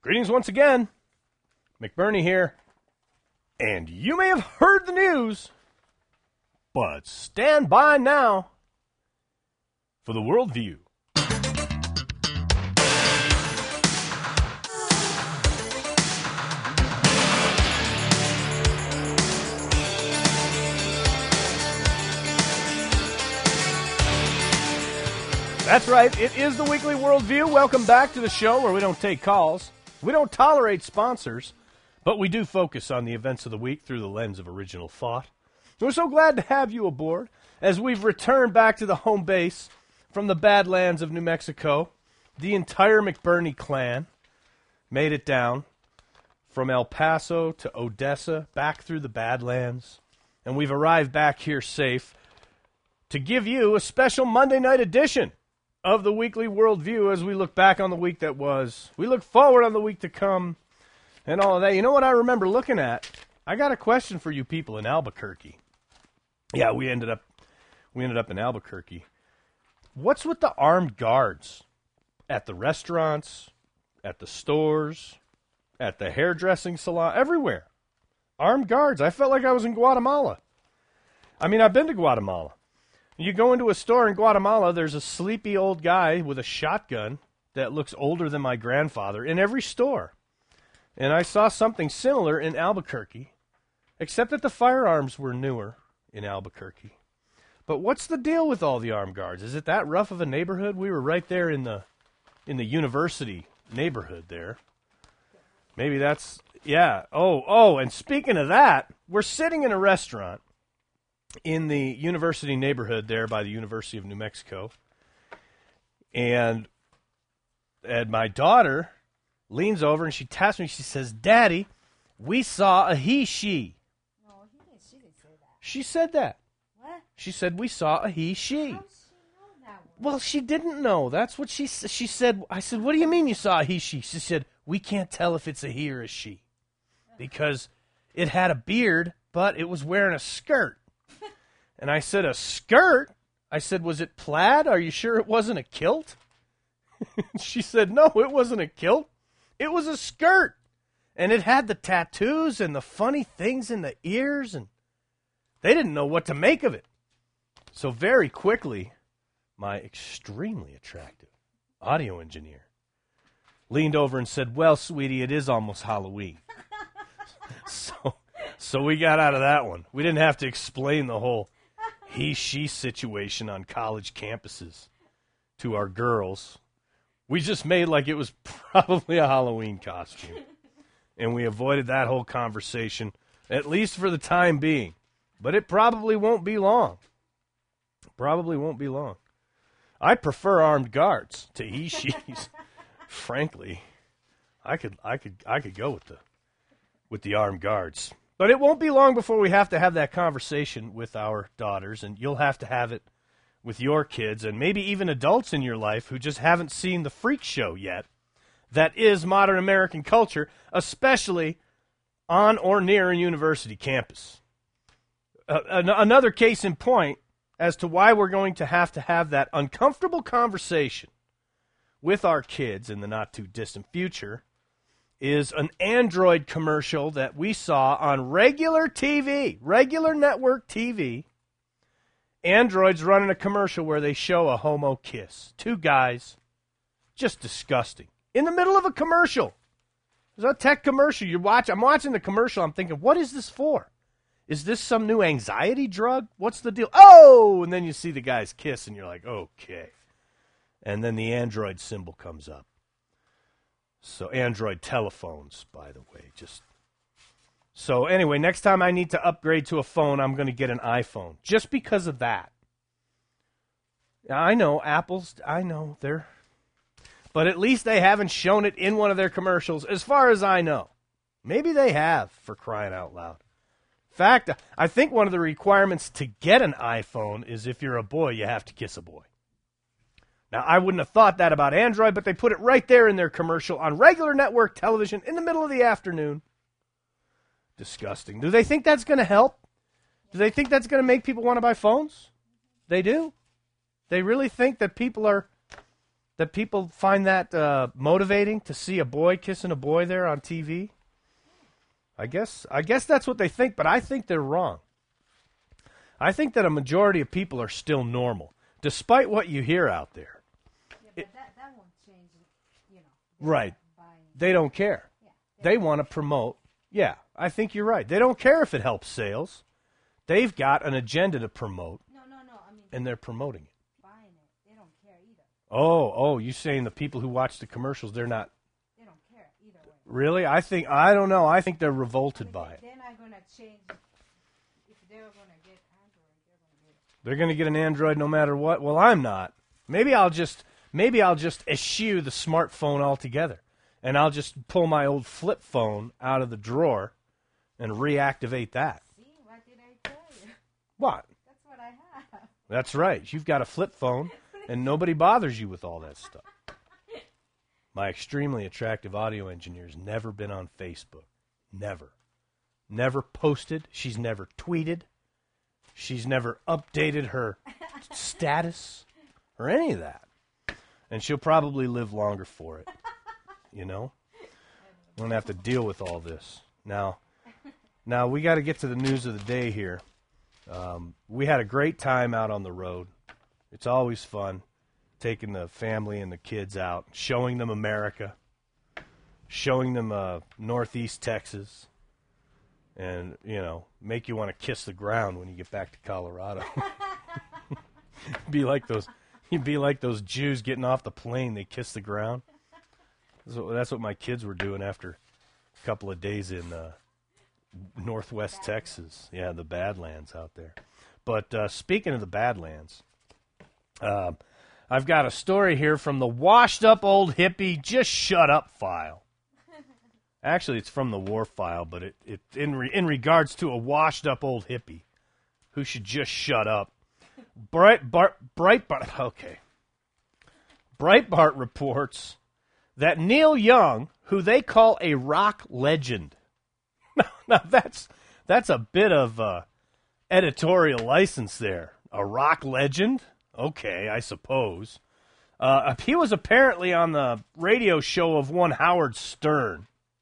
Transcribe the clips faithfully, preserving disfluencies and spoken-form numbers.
Greetings once again. McBurney here. And you may have heard the news, but stand by now for the Worldview. That's right, it is the Weekly Worldview. Welcome back to the show where we don't take calls. We don't tolerate sponsors, but we do focus on the events of the week through the lens of original thought. We're so glad to have you aboard as we've returned back to the home base from the Badlands of New Mexico. The entire McBurney clan made it down from El Paso to Odessa, back through the Badlands, and we've arrived back here safe to give you a special Monday night edition of the Weekly Worldview as we look back on the week that was. We look forward on the week to come and all of that. You know what I remember looking at? I got a question for you people in Albuquerque. Yeah, we ended up we ended up in Albuquerque. What's with the armed guards at the restaurants, at the stores, at the hairdressing salon, everywhere? Armed guards. I felt like I was in Guatemala. I mean, I've been to Guatemala. You go into a store in Guatemala, there's a sleepy old guy with a shotgun that looks older than my grandfather in every store. And I saw something similar in Albuquerque, except that the firearms were newer in Albuquerque. But what's the deal with all the armed guards? Is it that rough of a neighborhood? We were right there in the in the university neighborhood there. Maybe that's, yeah. Oh, oh, and speaking of that, we're sitting in a restaurant in the university neighborhood there by the University of New Mexico. And, and my daughter leans over and she taps me. She says, "Daddy, we saw a he, she." No, he didn't, she didn't say that. She said that. What? She said, "We saw a he, she." How does she know that one? Well, she didn't know. That's what she s- she said. I said, "What do you mean you saw a he, she?" She said, "We can't tell if it's a he or a she because it had a beard, but it was wearing a skirt." And I said, "A skirt?" I said, "Was it plaid? Are you sure it wasn't a kilt?" She said, "No, it wasn't a kilt. It was a skirt. And it had the tattoos and the funny things in the ears, and they didn't know what to make of it." So very quickly, my extremely attractive audio engineer leaned over and said, "Well, sweetie, it is almost Halloween." so, so we got out of that one. We didn't have to explain the whole he-she situation on college campuses to our girls. We just made like it was probably a Halloween costume. And we avoided that whole conversation, at least for the time being. But it probably won't be long. Probably won't be long. I prefer armed guards to he-she's. Frankly, I could I could I could go with the with the armed guards. But it won't be long before we have to have that conversation with our daughters, and you'll have to have it with your kids, and maybe even adults in your life who just haven't seen the freak show yet that is modern American culture, especially on or near a university campus. Uh, an- another case in point as to why we're going to have to have that uncomfortable conversation with our kids in the not-too-distant future is an Android commercial that we saw on regular T V, regular network T V. Android's running a commercial where they show a homo kiss. Two guys. Just disgusting. In the middle of a commercial. There's a tech commercial. You watch. I'm watching the commercial. I'm thinking, what is this for? Is this some new anxiety drug? What's the deal? Oh! And then you see the guys kiss, and you're like, okay. And then the Android symbol comes up. So Android telephones, by the way, just so anyway, next time I need to upgrade to a phone, I'm going to get an iPhone just because of that. I know Apple's, I know they're, but at least they haven't shown it in one of their commercials, as far as I know. Maybe they have, for crying out loud. In fact, I think one of the requirements to get an iPhone is if you're a boy, you have to kiss a boy. Now, I wouldn't have thought that about Android, but they put it right there in their commercial on regular network television in the middle of the afternoon. Disgusting. Do they think that's going to help? Do they think that's going to make people want to buy phones? They do. They really think that people are That people find that uh, motivating to see a boy kissing a boy there on T V? I guess I guess that's what they think, but I think they're wrong. I think that a majority of people are still normal, despite what you hear out there. Yeah, but it, that, that won't change, you know. Right. They don't care. Yeah, they, they want to promote. Yeah, I think you're right. They don't care if it helps sales. They've got an agenda to promote. No, no, no. I mean, and they're promoting it. Buying it. They don't care either. Oh, oh, you saying the people who watch the commercials, they're not. They don't care either way. Really? I think, I don't know. I think they're revolted I mean, by they, it. They're not going to change. If they're going to get Android, they're going to get it. They're going to get an Android no matter what. Well, I'm not. Maybe I'll just, maybe I'll just eschew the smartphone altogether. And I'll just pull my old flip phone out of the drawer and reactivate that. See, what did I tell you? What? That's what I have. That's right. You've got a flip phone, and nobody bothers you with all that stuff. My extremely attractive audio engineer's never been on Facebook. Never. Never posted. She's never tweeted. She's never updated her status or any of that. And she'll probably live longer for it. You know? I'm going to have to deal with all this. Now, now we got to get to the news of the day here. Um, we had a great time out on the road. It's always fun taking the family and the kids out, showing them America, showing them uh, Northeast Texas, and, you know, make you want to kiss the ground when you get back to Colorado. be like those, you'd be like those Jews getting off the plane. They kiss the ground. So that's what my kids were doing after a couple of days in uh, Northwest Texas. Yeah, the Badlands out there. But uh, speaking of the Badlands, uh, I've got a story here from the washed up old hippie just shut up file. Actually, it's from the war file, but it, it in re, in regards to a washed up old hippie who should just shut up. Bright Bart, Breitbart, okay. Breitbart reports that Neil Young, who they call a rock legend. Now, that's that's a bit of uh, editorial license there. A rock legend? Okay, I suppose. Uh, he was apparently on the radio show of one Howard Stern.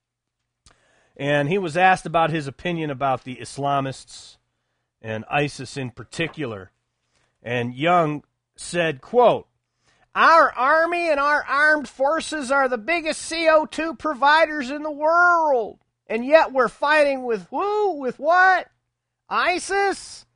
And he was asked about his opinion about the Islamists and ISIS in particular. And Young said, quote, "Our army and our armed forces are the biggest C O two providers in the world. And yet we're fighting with who? With what? ISIS?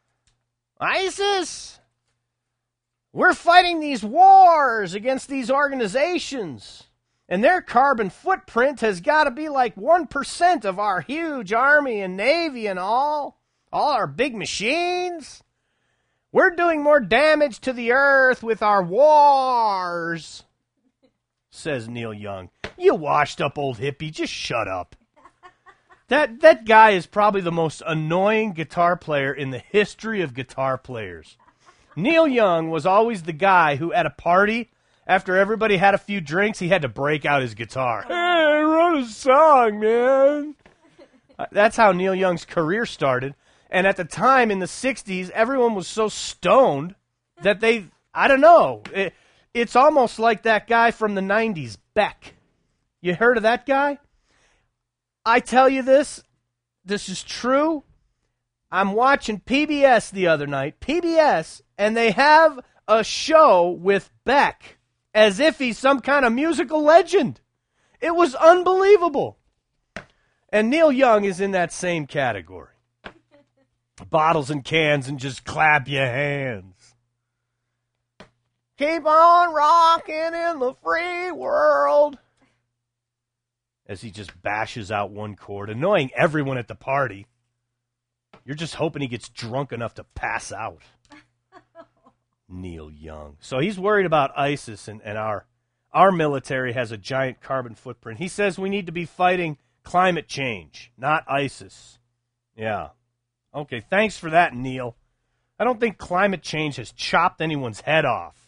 ISIS? We're fighting these wars against these organizations. And their carbon footprint has got to be like one percent of our huge army and navy and all. All our big machines. We're doing more damage to the earth with our wars," says Neil Young. You washed up old hippie, just shut up. That that guy is probably the most annoying guitar player in the history of guitar players. Neil Young was always the guy who at a party, after everybody had a few drinks, he had to break out his guitar. Hey, I wrote a song, man. That's how Neil Young's career started. And at the time in the sixties, everyone was so stoned that they, I don't know, it, it's almost like that guy from the nineties, Beck. You heard of that guy? I tell you this, this is true. I'm watching P B S the other night, P B S, and they have a show with Beck as if he's some kind of musical legend. It was unbelievable. And Neil Young is in that same category. Bottles and cans and just clap your hands. Keep on rocking in the free world. As he just bashes out one chord, annoying everyone at the party. You're just hoping he gets drunk enough to pass out. Neil Young. So he's worried about ISIS, and, and our, our military has a giant carbon footprint. He says we need to be fighting climate change, not ISIS. Yeah. Okay, thanks for that, Neil. I don't think climate change has chopped anyone's head off.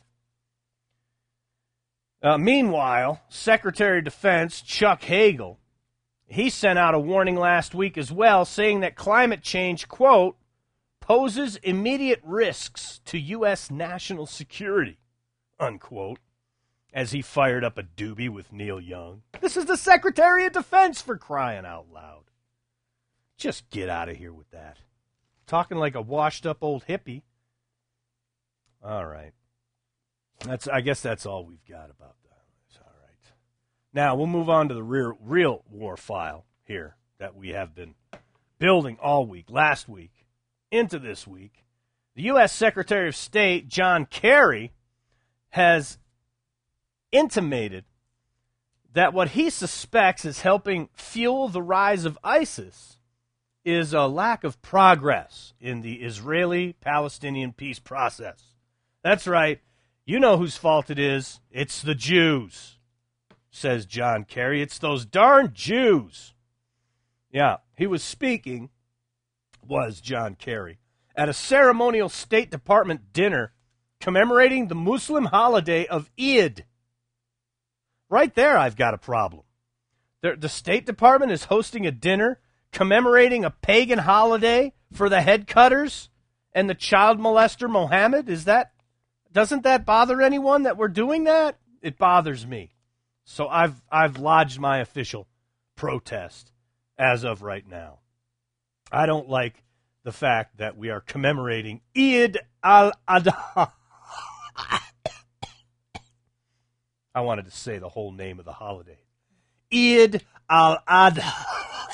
Uh, meanwhile, Secretary of Defense Chuck Hagel, he sent out a warning last week as well, saying that climate change, quote, poses immediate risks to U S national security, unquote. as he fired up a doobie with Neil Young. This is the Secretary of Defense, for crying out loud. Just get out of here with that. Talking like a washed-up old hippie. All right. That's. I guess that's all we've got about that. All right. Now, we'll move on to the real, real war file here that we have been building all week, last week, into this week. The U S Secretary of State, John Kerry, has intimated that what he suspects is helping fuel the rise of ISIS is a lack of progress in the Israeli-Palestinian peace process. That's right. You know whose fault it is. It's the Jews, says John Kerry. It's those darn Jews. Yeah, he was speaking, was John Kerry, at a ceremonial State Department dinner commemorating the Muslim holiday of Eid. Right there, I've got a problem. The, the State Department is hosting a dinner commemorating a pagan holiday for the head cutters and the child molester Mohammed. Is that, doesn't that bother anyone that we're doing that? It bothers me. So I've I've lodged my official protest as of right now. I don't like the fact that we are commemorating Eid al-Adha. I wanted to say the whole name of the holiday. Eid al-Adha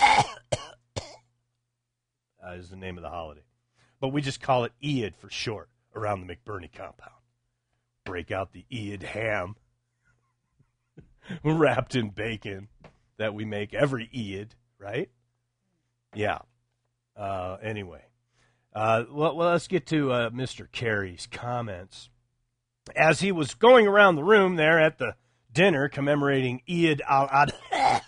uh, is the name of the holiday. But we just call it Eid for short around the McBurney compound. Break out the Eid ham wrapped in bacon that we make every Eid, right? Yeah. Uh, anyway, uh, well, well, let's get to uh, Mister Kerry's comments. As he was going around the room there at the dinner commemorating Eid al-Adha,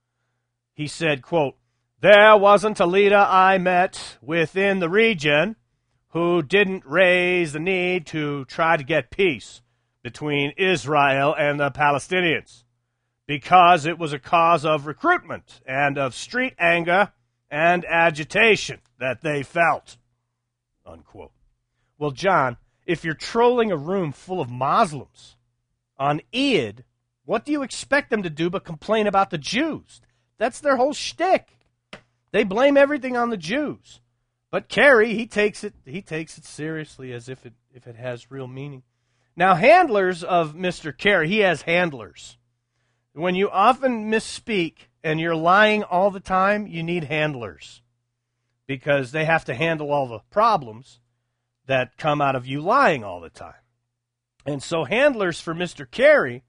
he said, quote, "There wasn't a leader I met within the region who didn't raise the need to try to get peace between Israel and the Palestinians, because it was a cause of recruitment and of street anger and agitation that they felt," unquote. Well, John, if you're trolling a room full of Muslims on Eid, what do you expect them to do but complain about the Jews? That's their whole shtick. They blame everything on the Jews. But Kerry, he takes it he takes it seriously as if it if it has real meaning. Now, handlers of Mister Kerry, he has handlers. When you often misspeak and you're lying all the time, you need handlers, because they have to handle all the problems that come out of you lying all the time. And so handlers for Mister Kerry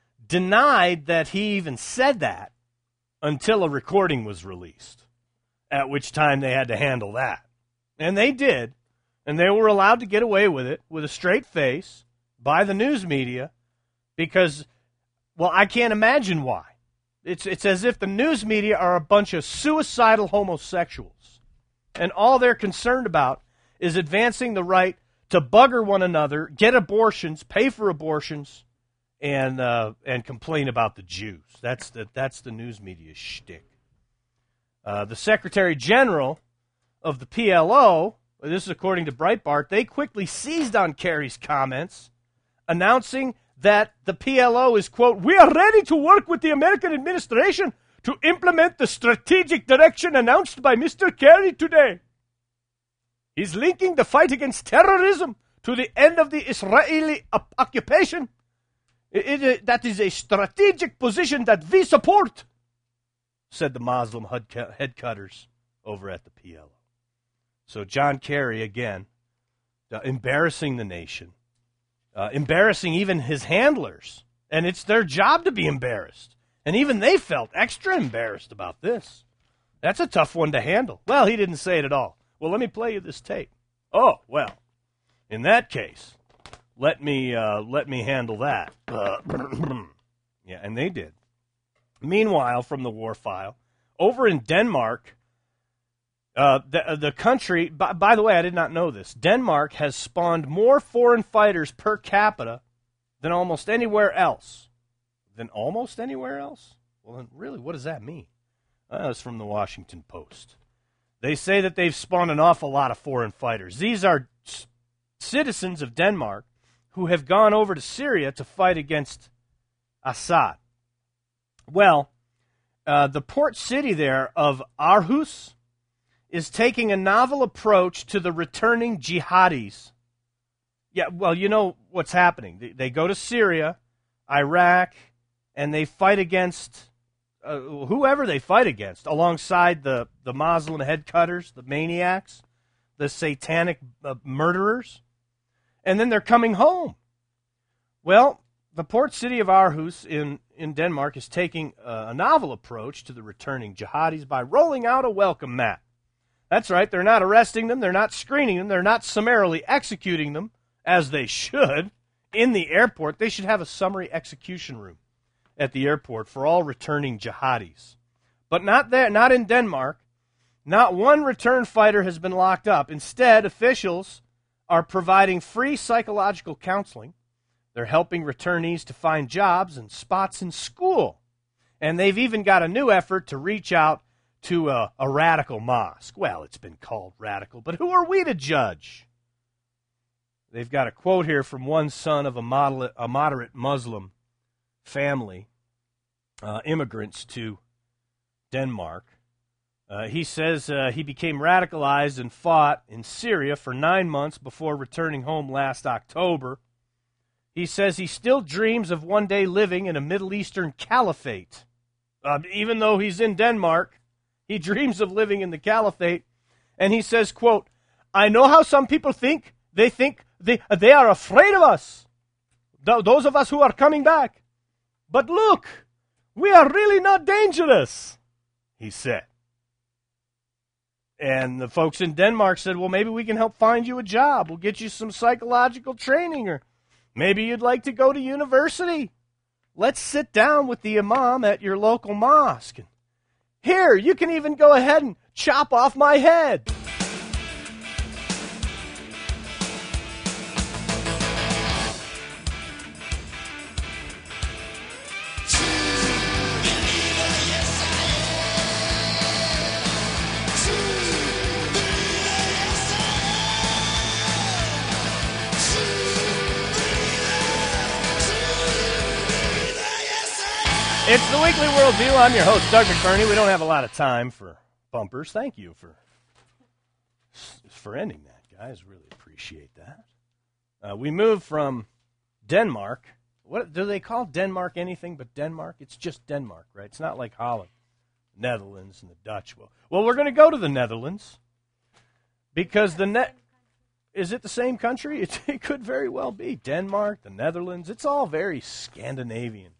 denied that he even said that until a recording was released, at which time they had to handle that. And they did, and they were allowed to get away with it with a straight face by the news media because, well, I can't imagine why. It's, it's as if the news media are a bunch of suicidal homosexuals, and all they're concerned about is advancing the right to bugger one another, get abortions, pay for abortions, and uh, and complain about the Jews. That's the that's the news media's shtick. Uh, the Secretary General of the P L O, this is according to Breitbart, they quickly seized on Kerry's comments, announcing that the P L O is, quote, "We are ready to work with the American administration to implement the strategic direction announced by Mister Kerry today. He's linking the fight against terrorism to the end of the Israeli op- occupation. It, it, that is a strategic position that we support," said the Muslim head cutters over at the P L O. So John Kerry, again, uh, embarrassing the nation, uh, embarrassing even his handlers. And it's their job to be embarrassed. And even they felt extra embarrassed about this. That's a tough one to handle. Well, he didn't say it at all. Well, let me play you this tape. Oh, well, in that case, let me uh, let me handle that. Uh, yeah, and they did. Meanwhile, from the war file, over in Denmark, uh, the, the country, by, by the way, I did not know this, Denmark has spawned more foreign fighters per capita than almost anywhere else. Than almost anywhere else? Well, then really, what does that mean? Uh, it's from the Washington Post. They say that they've spawned an awful lot of foreign fighters. These are c- citizens of Denmark who have gone over to Syria to fight against Assad. Well, uh, the port city there of Aarhus is taking a novel approach to the returning jihadis. Yeah, well, you know what's happening. They, they go to Syria, Iraq, and they fight against uh, whoever they fight against, alongside the, the Muslim headcutters, the maniacs, the satanic uh, murderers. And then they're coming home. Well, the port city of Aarhus in, in Denmark is taking uh, a novel approach to the returning jihadis by rolling out a welcome mat. That's right, they're not arresting them, they're not screening them, they're not summarily executing them, as they should, in the airport. They should have a summary execution room at the airport for all returning jihadis. But not there, not in Denmark. Not one return fighter has been locked up. Instead, officials are providing free psychological counseling. They're helping returnees to find jobs and spots in school. And they've even got a new effort to reach out to a, a radical mosque. Well, it's been called radical, but who are we to judge? They've got a quote here from one son of a moderate, a moderate Muslim family, uh, immigrants to Denmark. Uh, he says uh, he became radicalized and fought in Syria for nine months before returning home last October. He says he still dreams of one day living in a Middle Eastern caliphate. Uh, even though he's in Denmark, he dreams of living in the caliphate. And he says, quote, "I know how some people think. They think they, they are afraid of us, th- those of us who are coming back. But look, we are really not dangerous," he said. And the folks in Denmark said, well, maybe we can help find you a job. We'll get you some psychological training, or maybe you'd like to go to university. Let's sit down with the imam at your local mosque. Here, you can even go ahead and chop off my head. It's the Weekly World View. I'm your host, Doug McBurney. We don't have a lot of time for bumpers. Thank you for for ending that, guys. Really appreciate that. Uh, we move from Denmark. What do they call Denmark? Anything but Denmark? It's just Denmark, right? It's not like Holland, Netherlands, and the Dutch. Well, well, we're going to go to the Netherlands because the net is it the same country? It, it could very well be Denmark, the Netherlands. It's all very Scandinavian.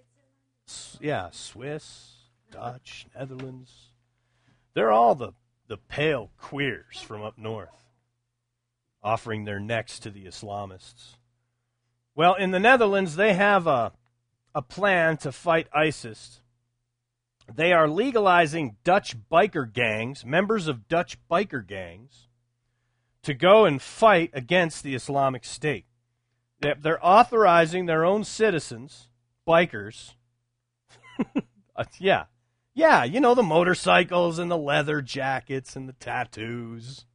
Yeah, Swiss, Dutch, Netherlands. They're all the, the pale queers from up north, offering their necks to the Islamists. Well, in the Netherlands, they have a, a plan to fight ISIS. They are legalizing Dutch biker gangs, members of Dutch biker gangs, to go and fight against the Islamic State. They're authorizing their own citizens, bikers, uh, yeah. Yeah, you know, the motorcycles and the leather jackets and the tattoos.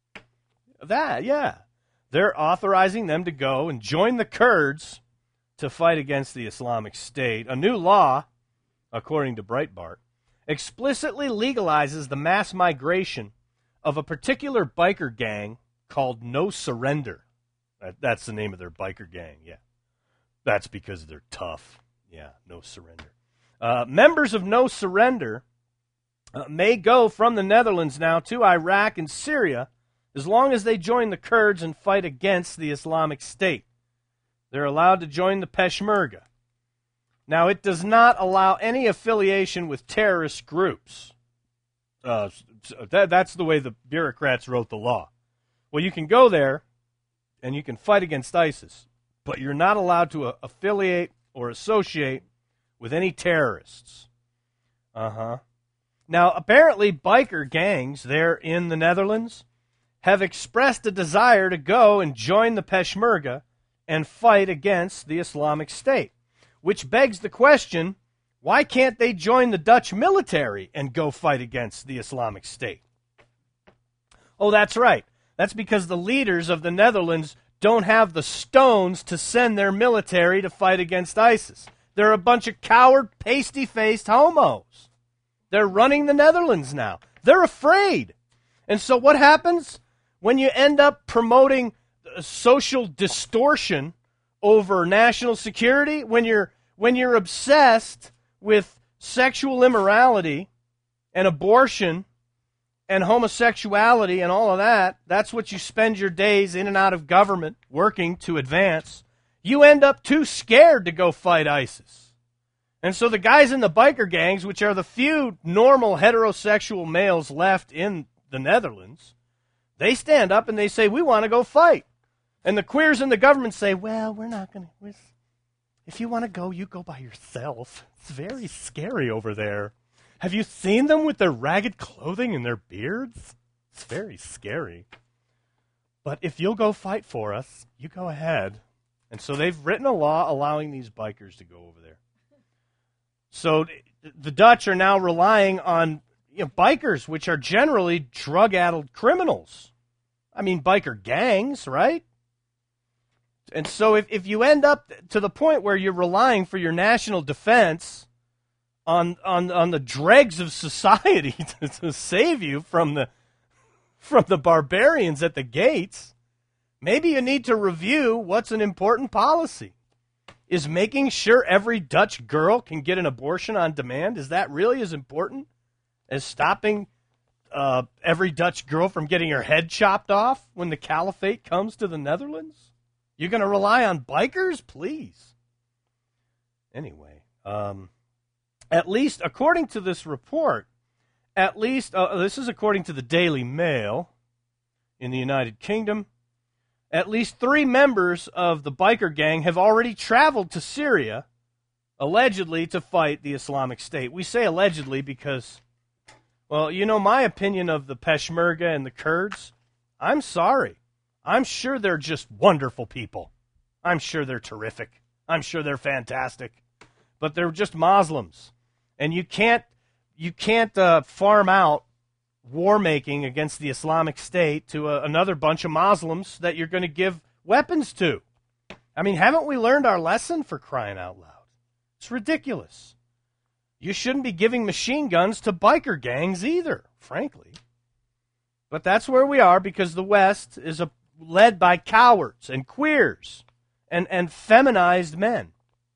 That, yeah. They're authorizing them to go and join the Kurds to fight against the Islamic State. A new law, according to Breitbart, explicitly legalizes the mass migration of a particular biker gang called No Surrender. That, that's the name of their biker gang, yeah. That's because they're tough. Yeah, No Surrender. Uh, members of No Surrender uh, may go from the Netherlands now to Iraq and Syria as long as they join the Kurds and fight against the Islamic State. They're allowed to join the Peshmerga. Now, it does not allow any affiliation with terrorist groups. Uh, that, that's the way the bureaucrats wrote the law. Well, you can go there and you can fight against ISIS, but you're not allowed to uh, affiliate or associate with any terrorists. Uh-huh. Now, apparently, biker gangs there in the Netherlands have expressed a desire to go and join the Peshmerga and fight against the Islamic State, which begs the question, why can't they join the Dutch military and go fight against the Islamic State? Oh, that's right. That's because the leaders of the Netherlands don't have the stones to send their military to fight against ISIS. They're a bunch of coward, pasty-faced homos. They're running the Netherlands now. They're afraid. And so what happens when you end up promoting social distortion over national security? When you're when you're obsessed with sexual immorality and abortion and homosexuality and all of that, that's what you spend your days in and out of government working to advance. You end up too scared to go fight ISIS. And so the guys in the biker gangs, which are the few normal heterosexual males left in the Netherlands, they stand up and they say, we want to go fight. And the queers in the government say, well, we're not going to. If you want to go, you go by yourself. It's very scary over there. Have you seen them with their ragged clothing and their beards? It's very scary. But if you'll go fight for us, you go ahead. And so they've written a law allowing these bikers to go over there. So the Dutch are now relying on, you know, bikers, which are generally drug-addled criminals. I mean, biker gangs, right? And so if, if you end up to the point where you're relying for your national defense on on on the dregs of society to, to save you from the from the barbarians at the gates, maybe you need to review what's an important policy. Is making sure every Dutch girl can get an abortion on demand, is that really as important as stopping uh, every Dutch girl from getting her head chopped off when the caliphate comes to the Netherlands? You're going to rely on bikers? Please. Anyway, um, at least according to this report, at least, uh, this is according to the Daily Mail in the United Kingdom, at least three members of the biker gang have already traveled to Syria, allegedly to fight the Islamic State. We say allegedly because, well, you know my opinion of the Peshmerga and the Kurds. I'm sorry. I'm sure they're just wonderful people. I'm sure they're terrific. I'm sure they're fantastic. But they're just Muslims. And you can't, you can't uh, farm out war making against the Islamic State to a, another bunch of Muslims that you're going to give weapons to. I mean, haven't we learned our lesson, for crying out loud? It's ridiculous. You shouldn't be giving machine guns to biker gangs either, frankly. But that's where we are because the West is a, led by cowards and queers and, and feminized men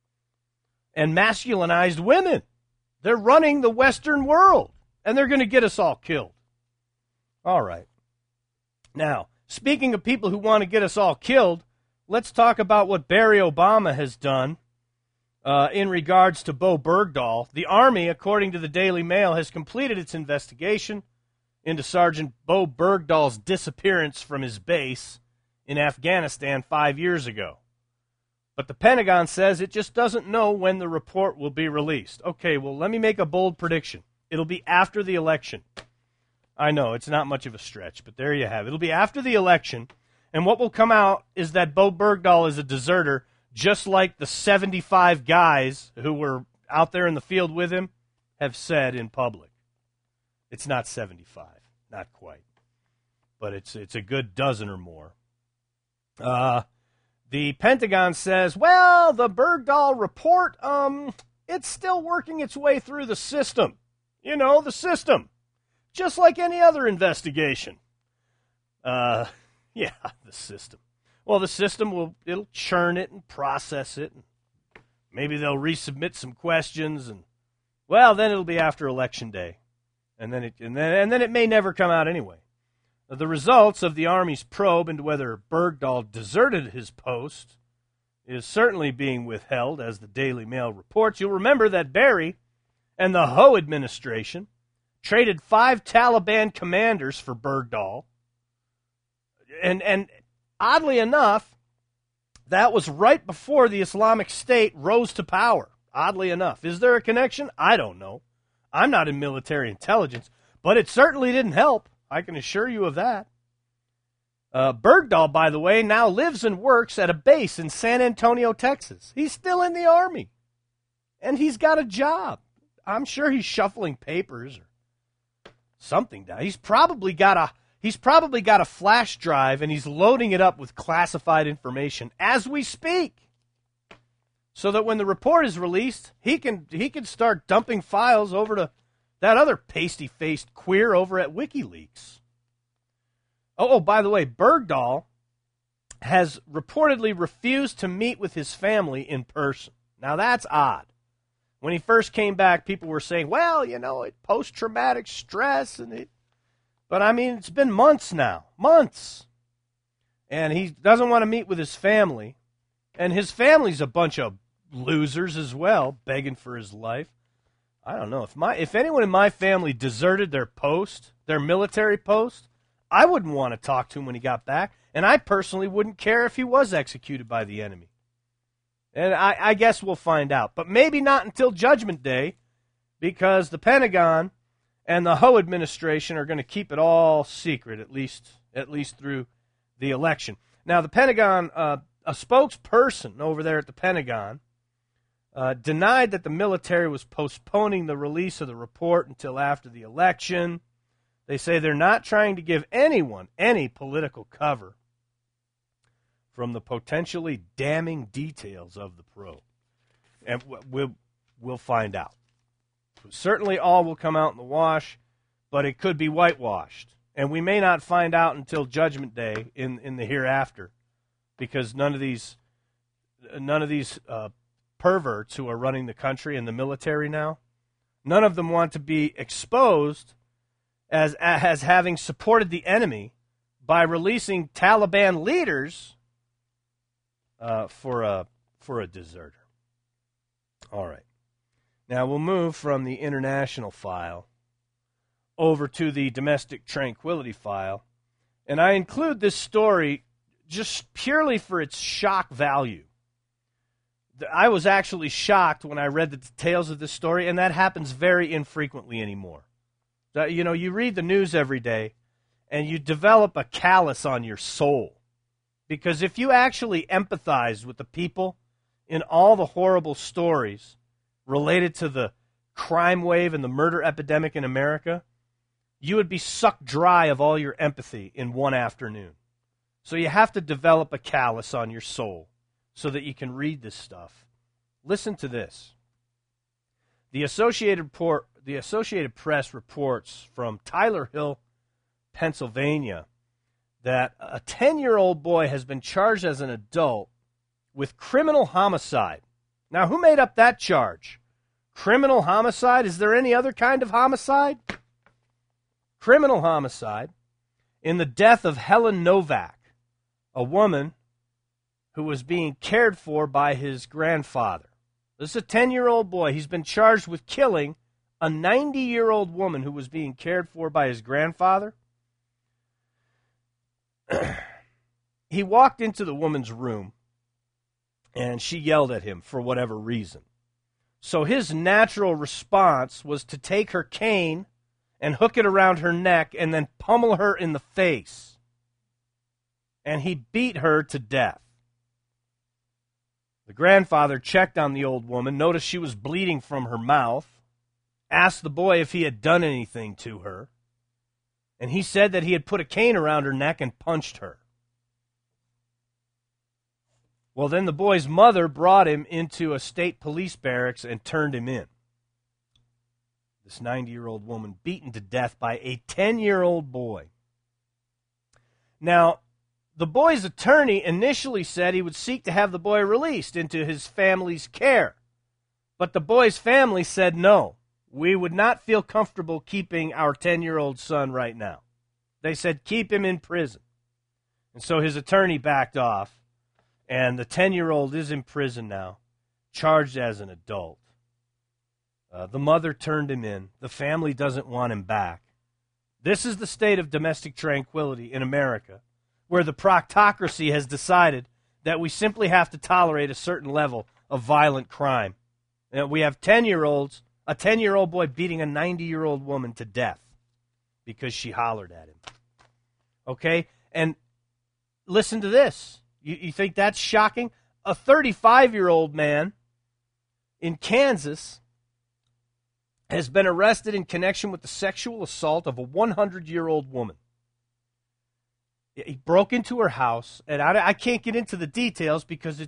and masculinized women. They're running the Western world, and they're going to get us all killed. All right. Now, speaking of people who want to get us all killed, let's talk about what Barry Obama has done uh, in regards to Bo Bergdahl. The Army, according to the Daily Mail, has completed its investigation into Sergeant Bo Bergdahl's disappearance from his base in Afghanistan five years ago. But the Pentagon says it just doesn't know when the report will be released. Okay, well, let me make a bold prediction. It'll be after the election. I know, it's not much of a stretch, but there you have it. It'll be after the election, and what will come out is that Bo Bergdahl is a deserter, just like the seventy-five guys who were out there in the field with him have said in public. It's not seventy-five, not quite, but it's it's a good dozen or more. Uh, the Pentagon says, well, the Bergdahl report, um, it's still working its way through the system. You know, the system. Just like any other investigation. Uh, yeah, the system. Well, the system will, it'll churn it and process it. And maybe they'll resubmit some questions and, well, then it'll be after Election Day. And then it, and then, and then it may never come out anyway. The results of the Army's probe into whether Bergdahl deserted his post is certainly being withheld, as the Daily Mail reports. You'll remember that Barry and the Ho administration traded five Taliban commanders for Bergdahl. And, and oddly enough, that was right before the Islamic State rose to power. Oddly enough. Is there a connection? I don't know. I'm not in military intelligence, but it certainly didn't help. I can assure you of that. Uh, Bergdahl, by the way, now lives and works at a base in San Antonio, Texas. He's still in the Army. And he's got a job. I'm sure he's shuffling papers or something down. He's probably got a he's probably got a flash drive and he's loading it up with classified information as we speak. so that when the report is released, he can he can start dumping files over to that other pasty-faced queer over at WikiLeaks. Oh, oh, by the way, Bergdahl has reportedly refused to meet with his family in person. Now, that's odd. When he first came back, people were saying, well, you know, it post-traumatic stress. and it, But, I mean, it's been months now. Months. And he doesn't want to meet with his family. And his family's a bunch of losers as well, begging for his life. I don't know. If my if anyone in my family deserted their post, their military post, I wouldn't want to talk to him when he got back. And I personally wouldn't care if he was executed by the enemy. And I, I guess we'll find out. But maybe not until Judgment Day, because the Pentagon and the Ho administration are going to keep it all secret, at least at least through the election. Now, the Pentagon, uh, a spokesperson over there at the Pentagon, uh, denied that the military was postponing the release of the report until after the election. They say they're not trying to give anyone any political cover from the potentially damning details of the probe. And we'll, we'll find out. Certainly all will come out in the wash, but it could be whitewashed. And we may not find out until Judgment Day in, in the hereafter, because none of these none of these uh, perverts who are running the country and the military now, none of them want to be exposed as as having supported the enemy by releasing Taliban leaders uh, for a for a deserter. All right. Now we'll move from the international file over to the domestic tranquility file, and I include this story just purely for its shock value. I was actually shocked when I read the details of this story, and that happens very infrequently anymore. You know, you read the news every day, and you develop a callus on your soul. Because if you actually empathize with the people in all the horrible stories related to the crime wave and the murder epidemic in America, you would be sucked dry of all your empathy in one afternoon. So you have to develop a callus on your soul so that you can read this stuff. Listen to this. The Associated, Report, the Associated Press reports from Tyler Hill, Pennsylvania, that a ten-year-old boy has been charged as an adult with criminal homicide. Now, who made up that charge? Criminal homicide? Is there any other kind of homicide? Criminal homicide in the death of Helen Novak, a woman who was being cared for by his grandfather. This is a ten-year-old boy. He's been charged with killing a ninety-year-old woman who was being cared for by his grandfather. He walked into the woman's room, and she yelled at him for whatever reason. So his natural response was to take her cane and hook it around her neck and then pummel her in the face. And he beat her to death. The grandfather checked on the old woman, noticed she was bleeding from her mouth, asked the boy if he had done anything to her, and he said that he had put a cane around her neck and punched her. Well, then the boy's mother brought him into a state police barracks and turned him in. This ninety-year-old woman beaten to death by a ten-year-old boy. Now, the boy's attorney initially said he would seek to have the boy released into his family's care. But the boy's family said no. We would not feel comfortable keeping our ten-year-old son right now. They said keep him in prison. And so his attorney backed off, and the ten-year-old is in prison now, charged as an adult. Uh, the mother turned him in. The family doesn't want him back. This is the state of domestic tranquility in America, where the proctocracy has decided that we simply have to tolerate a certain level of violent crime. And we have ten-year-olds, a ten-year-old boy beating a ninety-year-old woman to death because she hollered at him. Okay? And listen to this. You, you think that's shocking? A thirty-five-year-old man in Kansas has been arrested in connection with the sexual assault of a one hundred-year-old woman. He broke into her house, and I, I can't get into the details because it's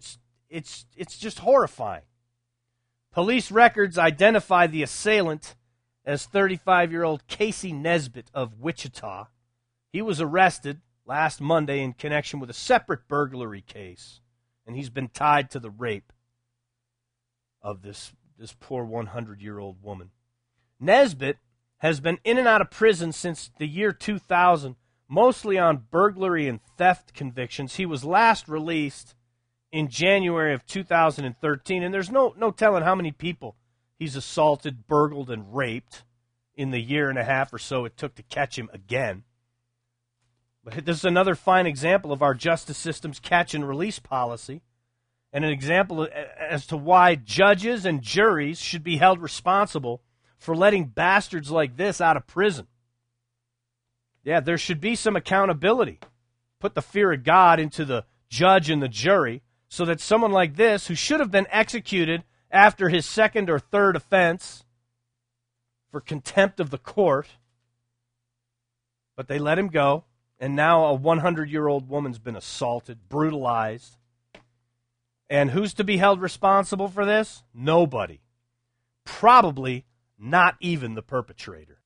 it's it's just horrifying. Police records identify the assailant as thirty-five-year-old Casey Nesbitt of Wichita. He was arrested last Monday in connection with a separate burglary case, and he's been tied to the rape of this, this poor one hundred-year-old woman. Nesbitt has been in and out of prison since the year two thousand, mostly on burglary and theft convictions. He was last released in January of two thousand thirteen, and there's no, no telling how many people he's assaulted, burgled, and raped in the year and a half or so it took to catch him again. But this is another fine example of our justice system's catch and release policy, and an example as to why judges and juries should be held responsible for letting bastards like this out of prison. Yeah, there should be some accountability. Put the fear of God into the judge and the jury so that someone like this, who should have been executed after his second or third offense for contempt of the court, but they let him go, and now a one hundred-year-old woman's been assaulted, brutalized. And who's to be held responsible for this? Nobody. Probably not even the perpetrator.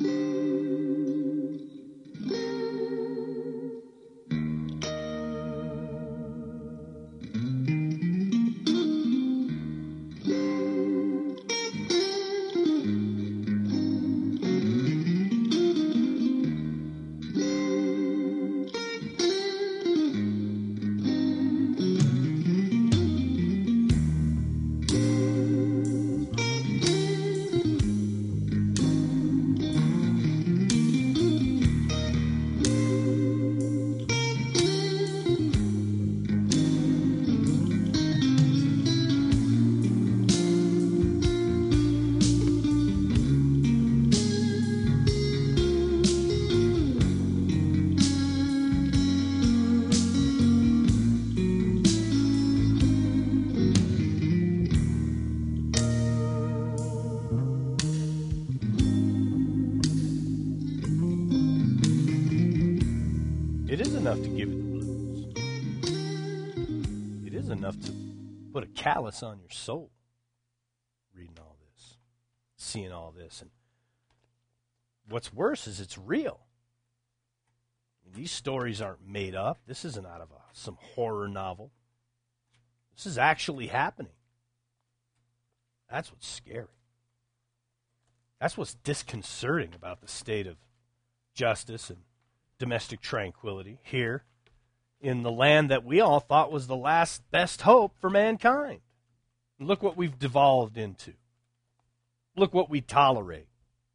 It is enough to give you the blues. It is enough to put a callus on your soul, reading all this, seeing all this. And what's worse is it's real. These stories aren't made up. This isn't out of a, some horror novel. This is actually happening. That's what's scary. That's what's disconcerting about the state of justice and domestic tranquility here in the land that we all thought was the last best hope for mankind. Look what we've devolved into. Look what we tolerate.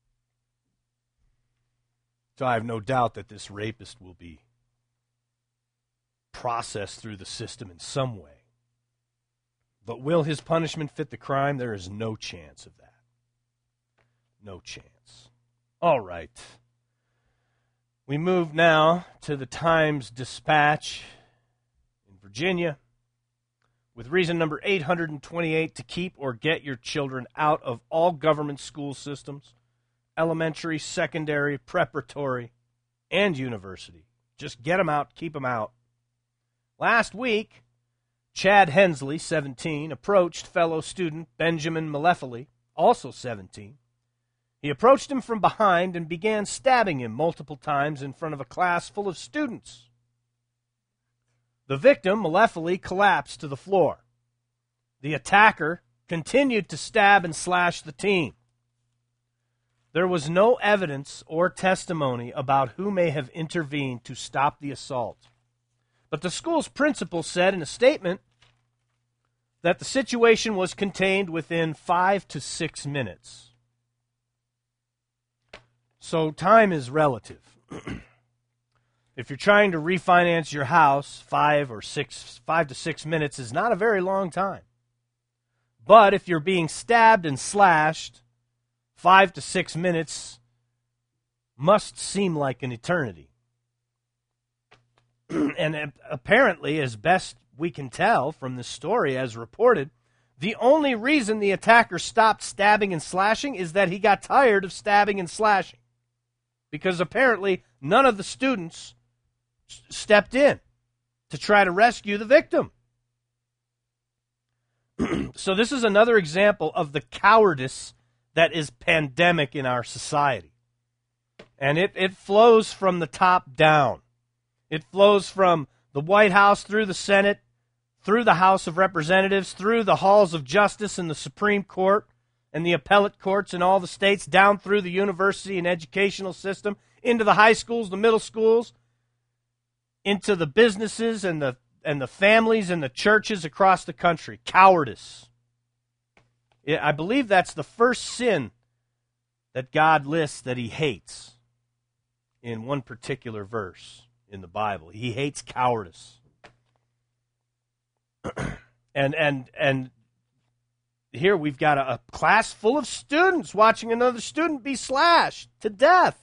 So I have no doubt that this rapist will be processed through the system in some way. But will his punishment fit the crime? There is no chance of that. No chance. All right. We move now to the Times-Dispatch in Virginia with reason number eight hundred twenty-eight to keep or get your children out of all government school systems, elementary, secondary, preparatory, and university. Just get them out, keep them out. Last week, Chad Hensley, seventeen, approached fellow student Benjamin Malefoli, also seventeen. He approached him from behind and began stabbing him multiple times in front of a class full of students. The victim, Malefoli, collapsed to the floor. The attacker continued to stab and slash the teen. There was no evidence or testimony about who may have intervened to stop the assault. But the school's principal said in a statement that the situation was contained within five to six minutes. So time is relative. If you're trying to refinance your house, five or six, five to six minutes is not a very long time. But if you're being stabbed and slashed, five to six minutes must seem like an eternity. And apparently, as best we can tell from this story as reported, the only reason the attacker stopped stabbing and slashing is that he got tired of stabbing and slashing. Because apparently none of the students s- stepped in to try to rescue the victim. So this is another example of the cowardice that is pandemic in our society. And it, it flows from the top down. It flows from the White House through the Senate, through the House of Representatives, through the halls of justice and the Supreme Court and the appellate courts in all the states, down through the university and educational system, into the high schools, the middle schools, into the businesses and the and the families and the churches across the country. Cowardice. I believe that's the first sin that God lists that he hates in one particular verse in the Bible. He hates cowardice. and and and here we've got a, a class full of students watching another student be slashed to death.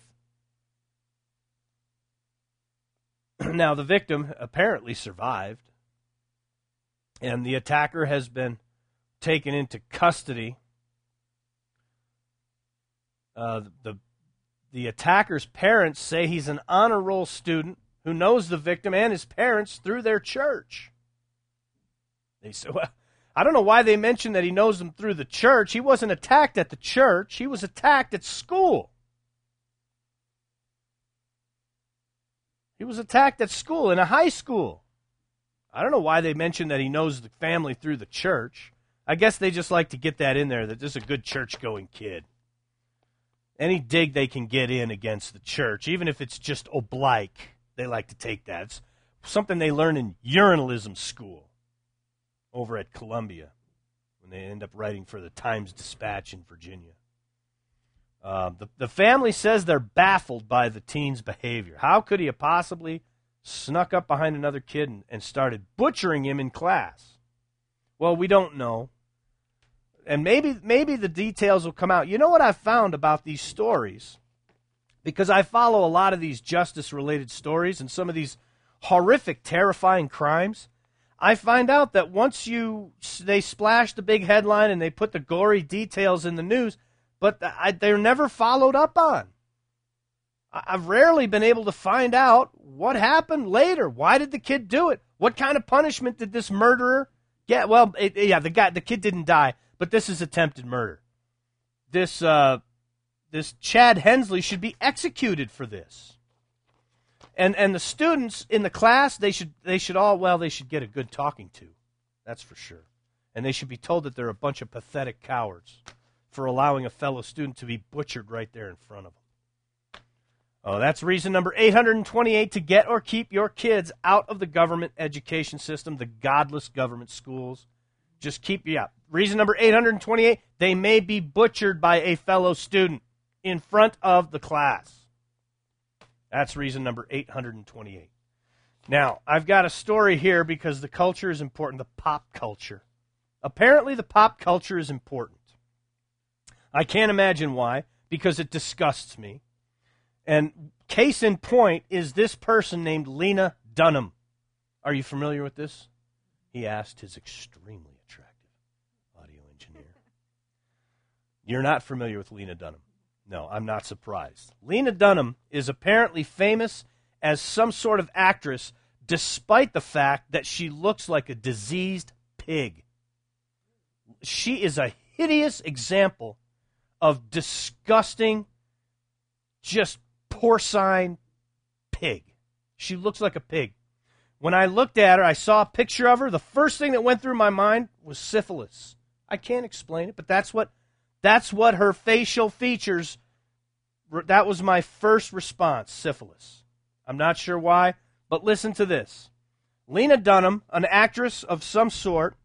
Now, the victim apparently survived, and the attacker has been taken into custody. Uh, the the attacker's parents say he's an honor roll student who knows the victim and his parents through their church. They say, well, I don't know why they mentioned that he knows them through the church. He wasn't attacked at the church. He was attacked at school. He was attacked at school, in a high school. I don't know why they mentioned that he knows the family through the church. I guess they just like to get that in there, that this is a good church-going kid. Any dig they can get in against the church, even if it's just oblique, they like to take that. It's something they learn in urinalism school over at Columbia when they end up writing for the Times-Dispatch in Virginia. Uh, the, the family says they're baffled by the teen's behavior. How could he have possibly snuck up behind another kid and, and started butchering him in class? Well, we don't know. And maybe maybe the details will come out. You know what I've found about these stories? Because I follow a lot of these justice-related stories and some of these horrific, terrifying crimes. I find out that once you they splash the big headline and they put the gory details in the news, but I, they're never followed up on. I've rarely been able to find out what happened later. Why did the kid do it? What kind of punishment did this murderer get? Well, it, yeah, the guy, the kid didn't die, but this is attempted murder. This, uh, this Chad Hensley should be executed for this. And and the students in the class, they should they should all well they should get a good talking to, that's for sure. And they should be told that they're a bunch of pathetic cowards for allowing a fellow student to be butchered right there in front of them. Oh, that's reason number eight hundred twenty-eight to get or keep your kids out of the government education system, the godless government schools. Just keep, yeah. Reason number eight hundred twenty-eight, they may be butchered by a fellow student in front of the class. That's reason number eight hundred twenty-eight. Now, I've got a story here because the culture is important, the pop culture. Apparently, the pop culture is important. I can't imagine why, because it disgusts me. And case in point is this person named Lena Dunham. Are you familiar with this? He asked his extremely attractive audio engineer. You're not familiar with Lena Dunham. No, I'm not surprised. Lena Dunham is apparently famous as some sort of actress, despite the fact that she looks like a diseased pig. She is a hideous example of disgusting, just porcine pig. She looks like a pig. When I looked at her, I saw a picture of her. The first thing that went through my mind was syphilis. I can't explain it, but that's what that's what her facial features, that was my first response, syphilis. I'm not sure why, but listen to this. Lena Dunham, an actress of some sort,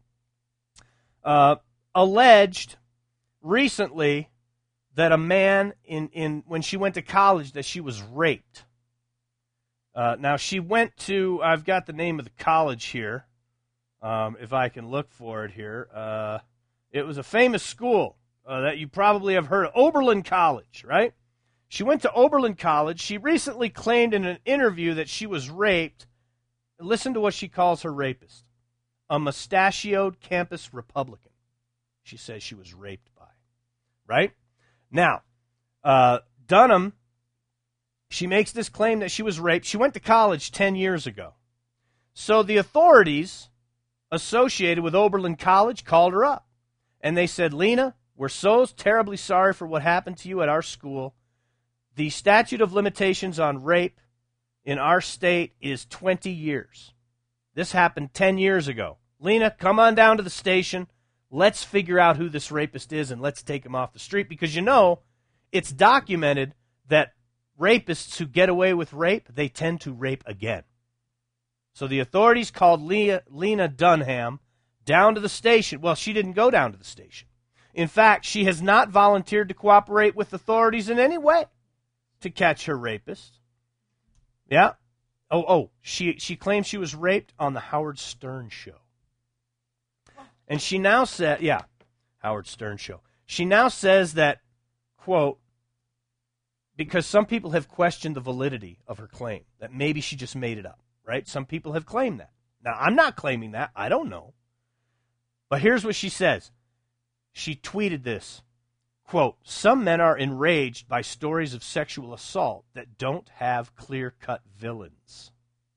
uh, alleged recently that a man, in, in when she went to college, that she was raped. Uh, now, she went to, I've got the name of the college here, um, if I can look for it here. Uh, it was a famous school uh, that you probably have heard of, Oberlin College, right? She went to Oberlin College. She recently claimed in an interview that she was raped. Listen to what she calls her rapist. A mustachioed campus Republican. She says she was raped by. Right? Now, uh, Dunham, she makes this claim that she was raped. She went to college ten years ago. So the authorities associated with Oberlin College called her up. And they said, Lena, we're so terribly sorry for what happened to you at our school. The statute of limitations on rape in our state is twenty years. This happened ten years ago. Lena, come on down to the station. Let's figure out who this rapist is and let's take him off the street. Because, you know, it's documented that rapists who get away with rape, they tend to rape again. So the authorities called Lena, Lena Dunham down to the station. Well, she didn't go down to the station. In fact, she has not volunteered to cooperate with authorities in any way to catch her rapist. Yeah. Oh, oh, she, she claims she was raped on the Howard Stern show. And she now said, yeah, Howard Stern show. She now says that, quote, because some people have questioned the validity of her claim, that maybe she just made it up, right? Some people have claimed that. Now, I'm not claiming that. I don't know. But here's what she says. She tweeted this, quote, some men are enraged by stories of sexual assault that don't have clear-cut villains.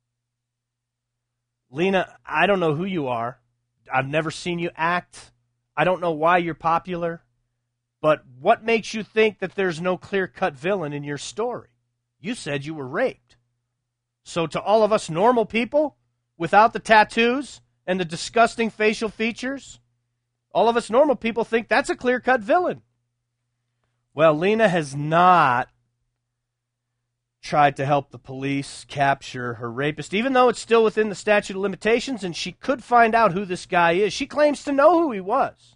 Lena, I don't know who you are. I've never seen you act. I don't know why you're popular. But what makes you think that there's no clear-cut villain in your story? You said you were raped. So to all of us normal people, without the tattoos and the disgusting facial features, all of us normal people think that's a clear-cut villain. Well, Lena has not tried to help the police capture her rapist, even though it's still within the statute of limitations, and she could find out who this guy is. She claims to know who he was.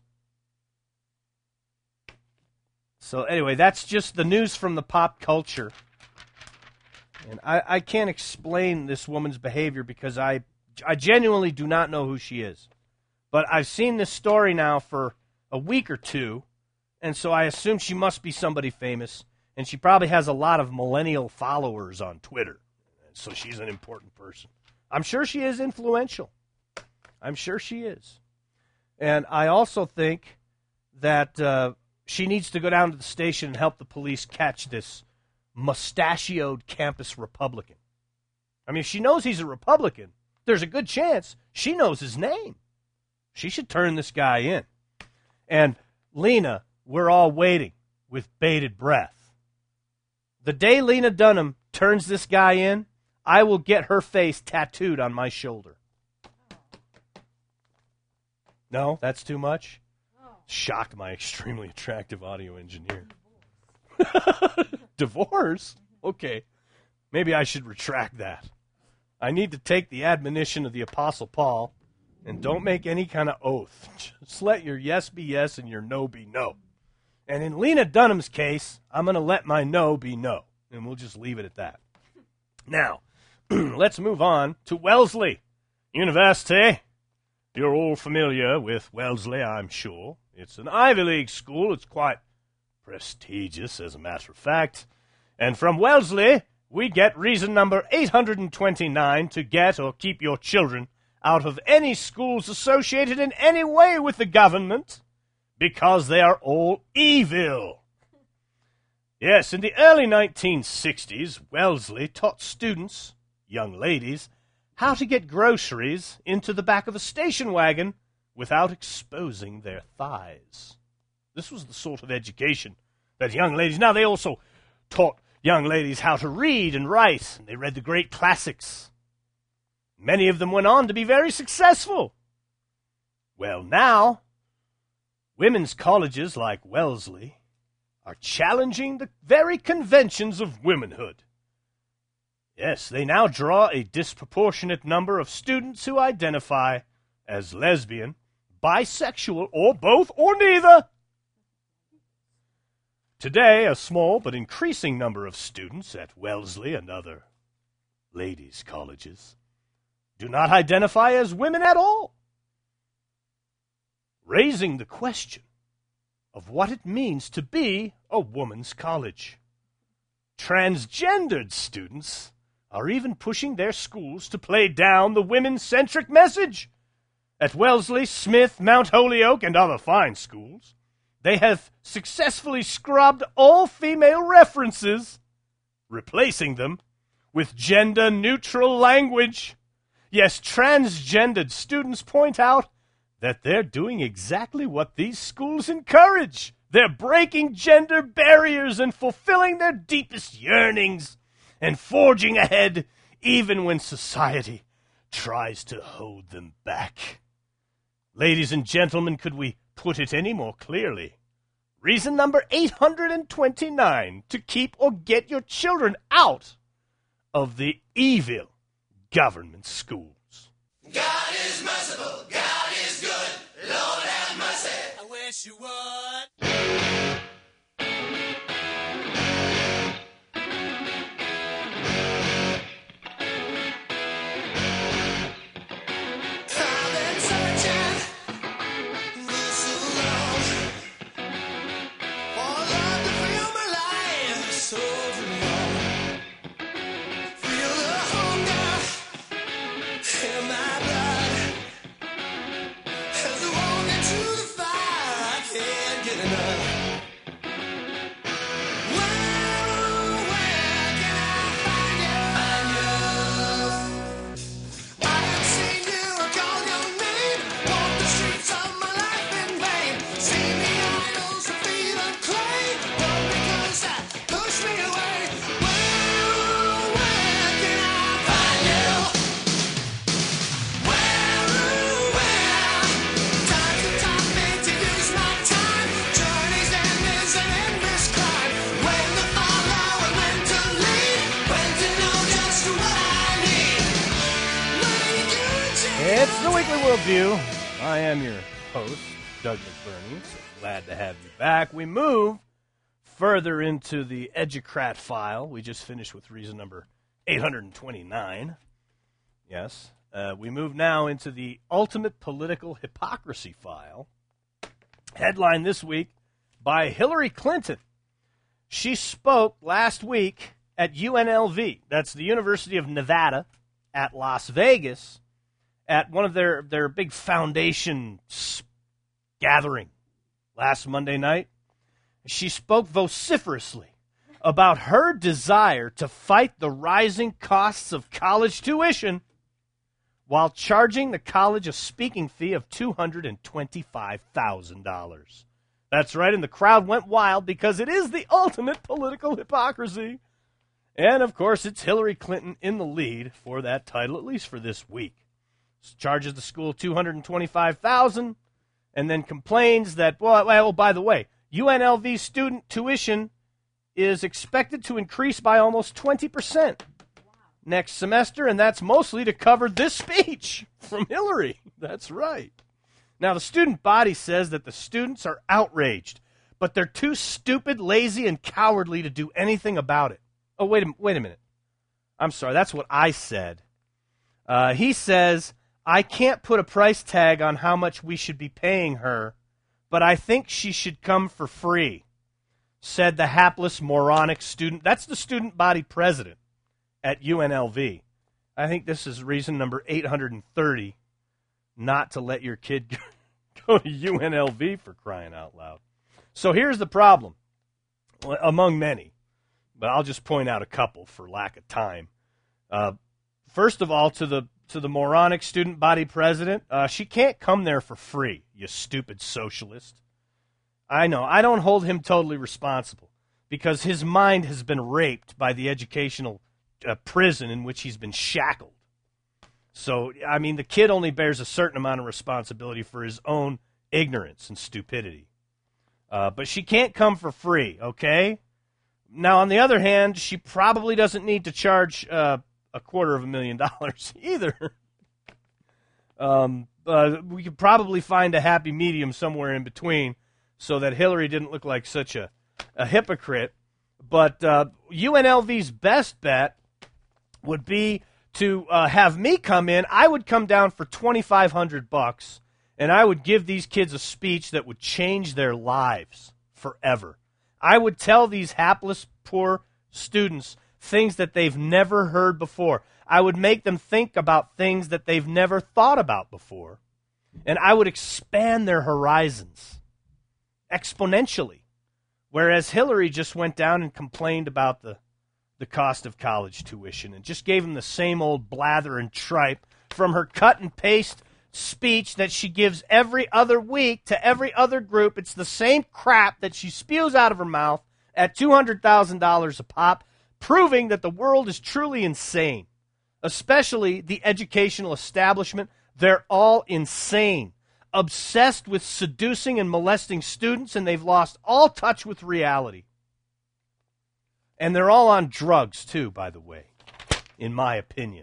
So anyway, that's just the news from the pop culture. And I, I can't explain this woman's behavior because I, I genuinely do not know who she is. But I've seen this story now for a week or two, and so I assume she must be somebody famous. And she probably has a lot of millennial followers on Twitter. So she's an important person. I'm sure she is influential. I'm sure she is. And I also think that uh, she needs to go down to the station and help the police catch this mustachioed campus Republican. I mean, if she knows he's a Republican, there's a good chance she knows his name. She should turn this guy in. And Lena, we're all waiting with bated breath. The day Lena Dunham turns this guy in, I will get her face tattooed on my shoulder. No, that's too much? Shocked my extremely attractive audio engineer. Divorce? Okay. Maybe I should retract that. I need to take the admonition of the Apostle Paul and don't make any kind of oath. Just let your yes be yes and your no be no. And in Lena Dunham's case, I'm going to let my no be no. And we'll just leave it at that. Now, let's move on to Wellesley University. You're all familiar with Wellesley, I'm sure. It's an Ivy League school. It's quite prestigious, as a matter of fact. And from Wellesley, we get reason number eight hundred twenty-nine to get or keep your children out of any schools associated in any way with the government. Because they are all evil. Yes, in the early nineteen sixties, Wellesley taught students, young ladies, how to get groceries into the back of a station wagon without exposing their thighs. This was the sort of education that young ladies... Now, they also taught young ladies how to read and write, and they read the great classics. Many of them went on to be very successful. Well, now... women's colleges like Wellesley are challenging the very conventions of womanhood. Yes, they now draw a disproportionate number of students who identify as lesbian, bisexual, or both, or neither. Today, a small but increasing number of students at Wellesley and other ladies' colleges do not identify as women at all, raising the question of what it means to be a woman's college. Transgendered students are even pushing their schools to play down the women-centric message. At Wellesley, Smith, Mount Holyoke, and other fine schools, they have successfully scrubbed all female references, replacing them with gender-neutral language. Yes, transgendered students point out that they're doing exactly what these schools encourage. They're breaking gender barriers and fulfilling their deepest yearnings and forging ahead even when society tries to hold them back. Ladies and gentlemen, could we put it any more clearly? Reason number eight hundred twenty-nine to keep or get your children out of the evil government schools. God is merciful, God is good, Lord have mercy. I wish you would. I've been searching for so long for love to fill my life so long. Feel the hunger in my blood as I walk into the fire. I can't get enough. Where, where can I find you? I have seen you, I call your name. Walk the streets of my life in vain. See me idols and feel unclean. But because that push me away. Where, where can I find you? Where, where? Time to top me to use my time. Journey's end is an endless climb. When to follow and when to lead. When to know just what I need. Make you change. It's the Weekly Worldview. I am your host, Doug McBurney. So glad to have you back. We move further into the Educrat file. We just finished with reason number eight hundred twenty-nine. Yes. Uh, we move now into the ultimate political hypocrisy file. Headline this week by Hillary Clinton. She spoke last week at U N L V. That's the University of Nevada at Las Vegas, at one of their, their big foundation s- gathering last Monday night. She spoke vociferously about her desire to fight the rising costs of college tuition while charging the college a speaking fee of two hundred twenty-five thousand dollars. That's right, and the crowd went wild because it is the ultimate political hypocrisy. And, of course, it's Hillary Clinton in the lead for that title, at least for this week. Charges the school two hundred twenty-five thousand dollars and then complains that, well, well, by the way, U N L V student tuition is expected to increase by almost twenty percent next semester, and that's mostly to cover this speech from Hillary. That's right. Now, the student body says that the students are outraged, but they're too stupid, lazy, and cowardly to do anything about it. Oh, wait a, wait a minute. I'm sorry, that's what I said. Uh, he says, I can't put a price tag on how much we should be paying her, but I think she should come for free, said the hapless, moronic student. That's the student body president at U N L V. I think this is reason number eight hundred thirty not to let your kid go to U N L V, for crying out loud. So here's the problem, among many, but I'll just point out a couple for lack of time. Uh, first of all, to the to the moronic student body president, uh, she can't come there for free, you stupid socialist. I know, I don't hold him totally responsible because his mind has been raped by the educational uh, prison in which he's been shackled. So, I mean, the kid only bears a certain amount of responsibility for his own ignorance and stupidity. Uh, but she can't come for free, okay? Now, on the other hand, she probably doesn't need to charge uh, a quarter of a million dollars either. um, uh, we could probably find a happy medium somewhere in between so that Hillary didn't look like such a, a hypocrite. But uh, U N L V's best bet would be to uh, have me come in. I would come down for twenty-five hundred bucks, and I would give these kids a speech that would change their lives forever. I would tell these hapless, poor students things that they've never heard before. I would make them think about things that they've never thought about before. And I would expand their horizons exponentially. Whereas Hillary just went down and complained about the, the cost of college tuition and just gave them the same old blather and tripe from her cut and paste speech that she gives every other week to every other group. It's the same crap that she spews out of her mouth at two hundred thousand dollars a pop, proving that the world is truly insane, especially the educational establishment. They're all insane, obsessed with seducing and molesting students, and they've lost all touch with reality. And they're all on drugs, too, by the way, in my opinion.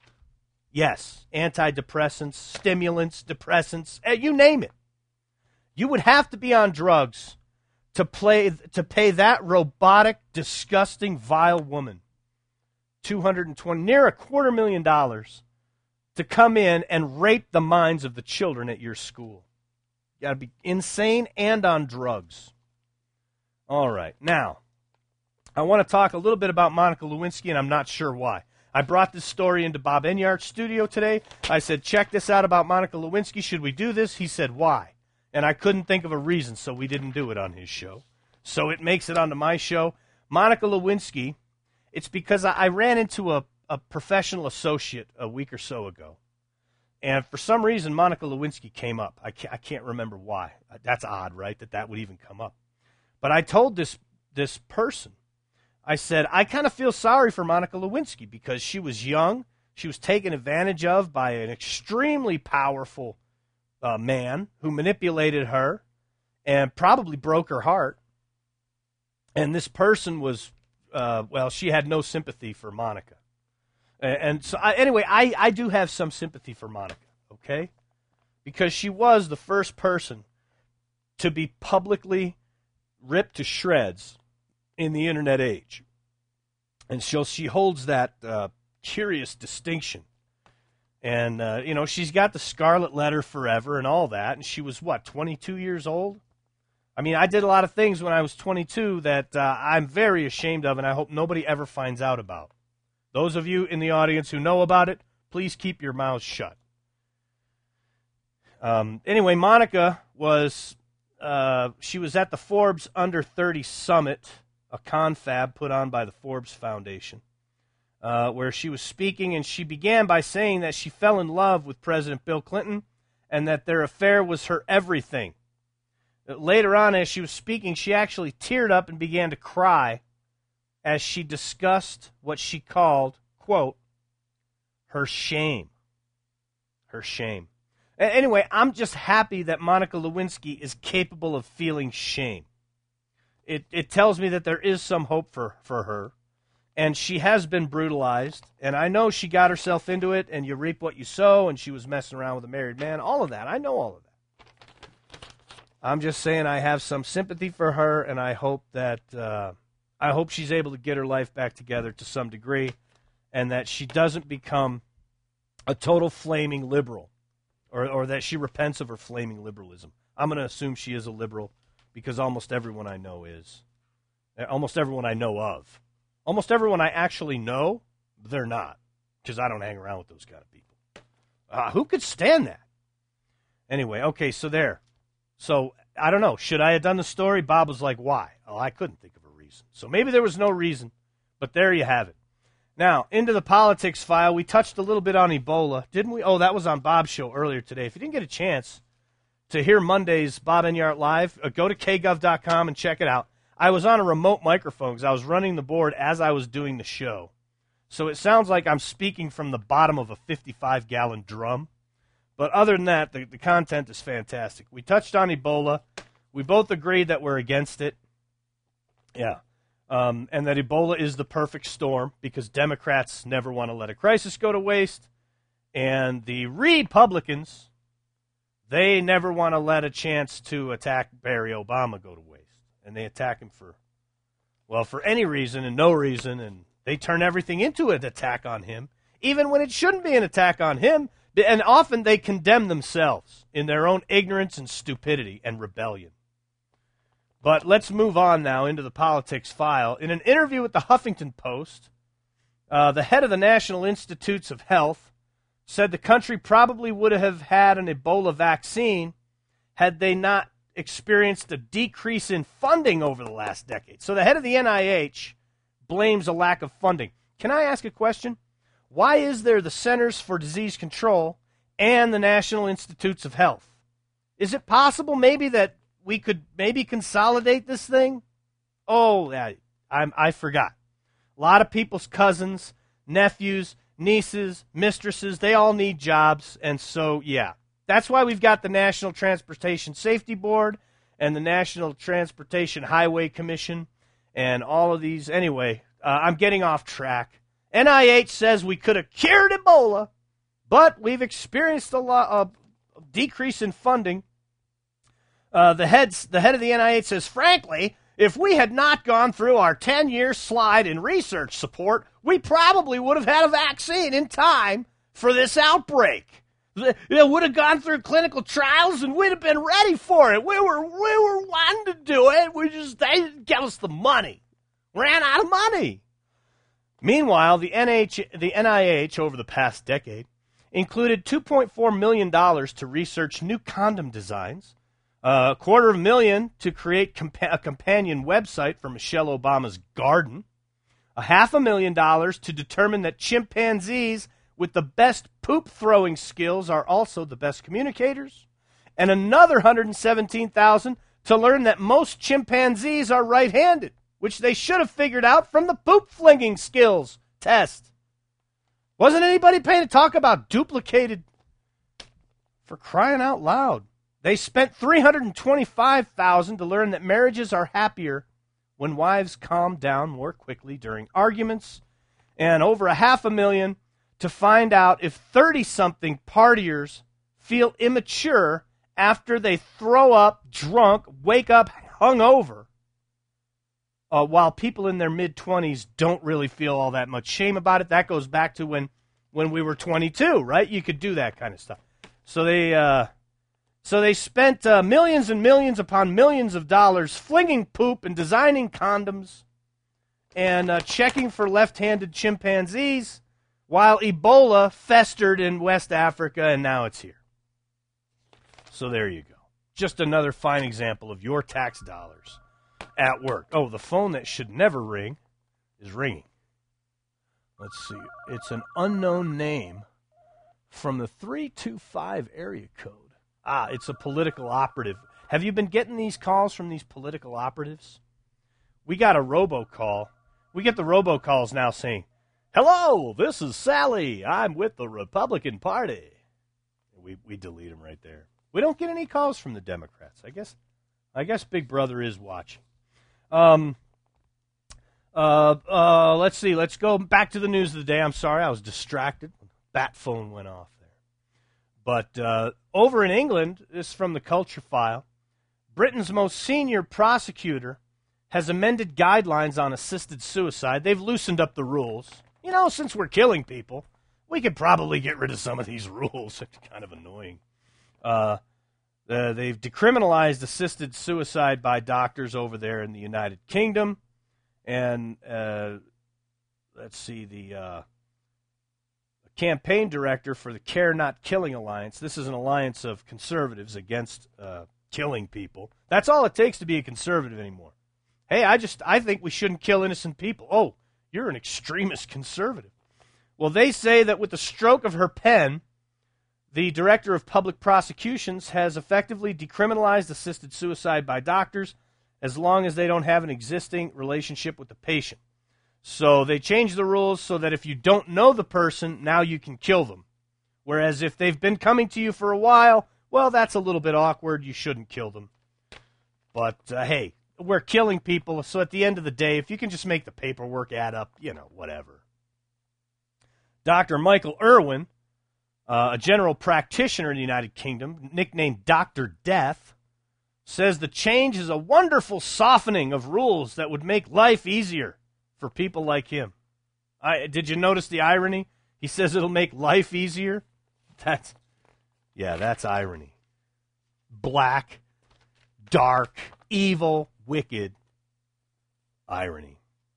Yes, antidepressants, stimulants, depressants, eh, you name it. You would have to be on drugs to play to pay that robotic, disgusting, vile woman two hundred twenty, near a quarter million dollars to come in and rape the minds of the children at your school. You got to be insane and on drugs. All right, now, I want to talk a little bit about Monica Lewinsky, and I'm not sure why. I brought this story into Bob Enyart's studio today. I said, check this out about Monica Lewinsky. Should we do this? He said, why? And I couldn't think of a reason, so we didn't do it on his show. So it makes it onto my show. Monica Lewinsky, it's because I, I ran into a, a professional associate a week or so ago. And for some reason, Monica Lewinsky came up. I can't, I can't remember why. That's odd, right, that that would even come up. But I told this this person, I said, I kind of feel sorry for Monica Lewinsky because she was young. She was taken advantage of by an extremely powerful uh, man who manipulated her and probably broke her heart. And this person was, uh, well, she had no sympathy for Monica. And, and so, I, anyway, I, I do have some sympathy for Monica, okay? Because she was the first person to be publicly ripped to shreds in the internet age. And so she holds that uh, curious distinction. And, uh, you know, she's got the scarlet letter forever and all that. And she was, what, twenty-two years old? I mean, I did a lot of things when I was twenty-two that uh, I'm very ashamed of, and I hope nobody ever finds out about. Those of you in the audience who know about it, please keep your mouths shut. Um, anyway, Monica was, uh, she was at the Forbes Under thirty Summit, a confab put on by the Forbes Foundation, uh, where she was speaking, and she began by saying that she fell in love with President Bill Clinton and that their affair was her everything. Later on, as she was speaking, she actually teared up and began to cry as she discussed what she called, quote, her shame. Her shame. A- anyway, I'm just happy that Monica Lewinsky is capable of feeling shame. It it tells me that there is some hope for, for her, and she has been brutalized, and I know she got herself into it, and you reap what you sow, and she was messing around with a married man, all of that. I know all of that. I'm just saying I have some sympathy for her, and I hope that uh, I hope she's able to get her life back together to some degree, and that she doesn't become a total flaming liberal, or or that she repents of her flaming liberalism. I'm going to assume she is a liberal, because almost everyone I know is. Almost everyone I know of. Almost everyone I actually know, they're not, because I don't hang around with those kind of people. Uh, who could stand that? Anyway, okay, so there. So, I don't know. Should I have done the story? Bob was like, why? Oh, I couldn't think of a reason. So maybe there was no reason, but there you have it. Now, into the politics file. We touched a little bit on Ebola, didn't we? Oh, that was on Bob's show earlier today. If you didn't get a chance to hear Monday's Bob Enyart Live, uh, go to k gov dot com and check it out. I was on a remote microphone because I was running the board as I was doing the show. So it sounds like I'm speaking from the bottom of a fifty-five gallon drum. But other than that, the, the content is fantastic. We touched on Ebola. We both agreed that we're against it. Yeah. Um, and that Ebola is the perfect storm because Democrats never want to let a crisis go to waste. And the Republicans, they never want to let a chance to attack Barry Obama go to waste. And they attack him for, well, for any reason and no reason. And they turn everything into an attack on him, even when it shouldn't be an attack on him. And often they condemn themselves in their own ignorance and stupidity and rebellion. But let's move on now into the politics file. In an interview with the Huffington Post, uh, the head of the National Institutes of Health said the country probably would have had an Ebola vaccine had they not experienced a decrease in funding over the last decade. So the head of the N I H blames a lack of funding. Can I ask a question? Why is there the Centers for Disease Control and the National Institutes of Health? Is it possible maybe that we could maybe consolidate this thing? Oh, I, I, I forgot. A lot of people's cousins, nephews, nieces, mistresses, they all need jobs. And so, yeah, that's why we've got the National Transportation Safety Board and the National Transportation Highway Commission and all of these. Anyway, uh, I'm getting off track. N I H says we could have cured Ebola, but we've experienced a lot of decrease in funding. Uh, the, heads, the head of the N I H says, frankly, if we had not gone through our ten-year slide in research support, we probably would have had a vaccine in time for this outbreak. It would have gone through clinical trials, and we'd have been ready for it. We were we were wanting to do it. We just they didn't give us the money. Ran out of money. Meanwhile, the N H the N I H over the past decade included two point four million dollars to research new condom designs, uh, a quarter of a million to create compa- a companion website for Michelle Obama's garden, a half a million dollars to determine that chimpanzees with the best poop-throwing skills are also the best communicators, and another one hundred seventeen thousand dollars to learn that most chimpanzees are right-handed, which they should have figured out from the poop-flinging skills test. Wasn't anybody paying to talk about duplicated? For crying out loud. They spent three hundred twenty-five thousand dollars to learn that marriages are happier when wives calm down more quickly during arguments, and over a half a million to find out if thirty-something partiers feel immature after they throw up, drunk, wake up hungover, uh, while people in their mid-twenties don't really feel all that much shame about it. That goes back to when, when we were twenty-two, right? You could do that kind of stuff. So they, uh, so they spent uh, millions and millions upon millions of dollars flinging poop and designing condoms and uh, checking for left-handed chimpanzees, while Ebola festered in West Africa, and now it's here. So there you go. Just another fine example of your tax dollars at work. Oh, the phone that should never ring is ringing. Let's see. It's an unknown name from the three two five area code. Ah, it's a political operative. Have you been getting these calls from these political operatives? We got a robocall. We get the robocalls now saying, hello, this is Sally. I'm with the Republican Party. We we delete them right there. We don't get any calls from the Democrats. I guess I guess Big Brother is watching. Um. Uh. Uh. Let's see. Let's go back to the news of the day. I'm sorry, I was distracted. Bat phone went off there. But uh, over in England, this is from the Culture File. Britain's most senior prosecutor has amended guidelines on assisted suicide. They've loosened up the rules. You know, since we're killing people, we could probably get rid of some of these rules. It's kind of annoying. Uh, uh, they've decriminalized assisted suicide by doctors over there in the United Kingdom. And uh, let's see, the uh, campaign director for the Care Not Killing Alliance. This is an alliance of conservatives against uh, killing people. That's all it takes to be a conservative anymore. Hey, I just I think we shouldn't kill innocent people. Oh, you're an extremist conservative. Well, they say that with the stroke of her pen, the director of public prosecutions has effectively decriminalized assisted suicide by doctors as long as they don't have an existing relationship with the patient. So they changed the rules so that if you don't know the person, now you can kill them. Whereas if they've been coming to you for a while, well, that's a little bit awkward. You shouldn't kill them. But, uh, hey, we're killing people, so at the end of the day, if you can just make the paperwork add up, you know, whatever. Doctor Michael Irwin, uh, a general practitioner in the United Kingdom, nicknamed Doctor Death, says the change is a wonderful softening of rules that would make life easier for people like him. I, did you notice the irony? He says it'll make life easier. That's, yeah, that's irony. Black, dark, evil, wicked irony.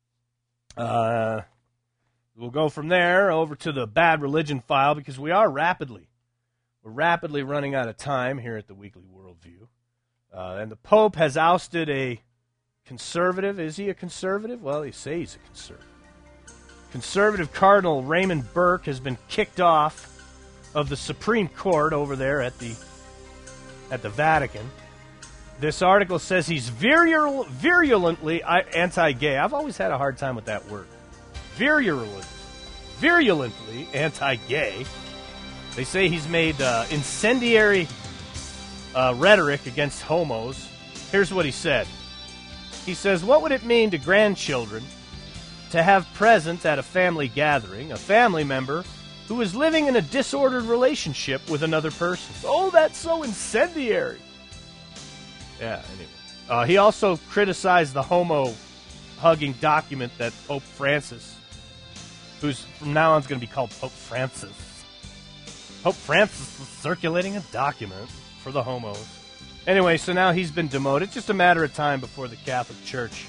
Uh, we'll go from there over to the bad religion file because we are rapidly, we're rapidly running out of time here at the Weekly Worldview. Uh, and the Pope has ousted a conservative. Is he a conservative? Well, they say he's a conservative. conservative Cardinal Raymond Burke has been kicked off of the Supreme Court over there at the at the Vatican. This article says he's virul- virulently anti-gay. I've always had a hard time with that word. Virulent, virulently anti-gay. They say he's made uh, incendiary uh, rhetoric against homos. Here's what he said. He says, what would it mean to grandchildren to have present at a family gathering a family member who is living in a disordered relationship with another person? Oh, that's so incendiary. Yeah, anyway. Uh, he also criticized the homo-hugging document that Pope Francis, who's from now on is going to be called Pope Francis. Pope Francis was circulating a document for the homos. Anyway, so now he's been demoted. It's just a matter of time before the Catholic Church